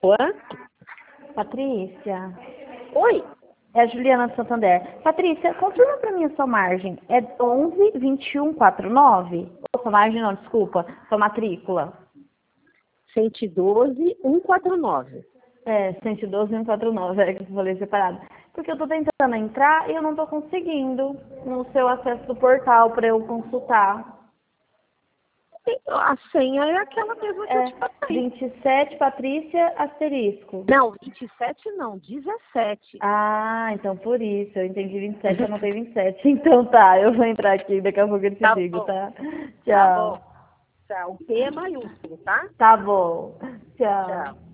Oi? Patrícia, Oi? é a Juliana de Santander. Patrícia, confirma para mim a sua margem. É 11,2149? Ou sua margem não, desculpa. Sua matrícula. 112, 149. É, 112,149, é que eu falei separado. Porque eu tô tentando entrar e eu não tô conseguindo no seu acesso do portal para eu consultar. A senha é aquela mesma que eu É te passei. 27 Patrícia asterisco. Não, 27 não, 17. Ah, então por isso. Eu entendi 27, eu anotei 27. Então tá, eu vou entrar aqui, daqui a pouco eu te Tá digo, bom, tá? tá bom. Tchau. Tá, o P é maiúsculo, tá? Tá bom. Tchau. Tchau.